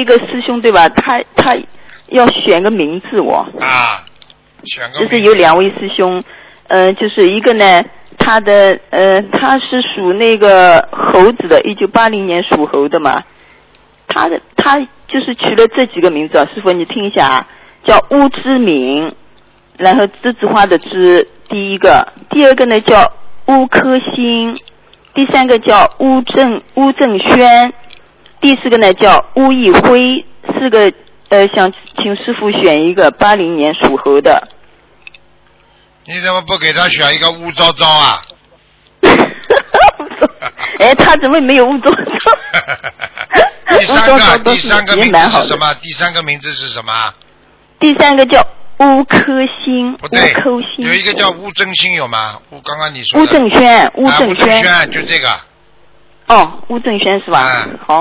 一个师兄对吧？他要选个名字啊，选个名字。 就是有2位师兄，就是一个呢，他是属那个猴子的，1980年属猴的嘛。他就是取了这几个名字啊，师傅你听一下啊，叫巫之敏，然后栀子花的栀，第一个，第二个呢叫巫科兴，第三个叫巫正轩，第四个呢叫巫义辉，四个想请师傅选一个80年属猴的。 你怎么不给他选一个巫昭昭啊？ 哎，他怎么没有巫昭昭？ 第三个名字是什么？第三个名字是什么？ 第三个叫巫科兴。 不对，有一个叫巫正兴有吗？刚刚你说的。 巫正轩， 巫正轩就这个。 哦，巫正轩是吧？ 好。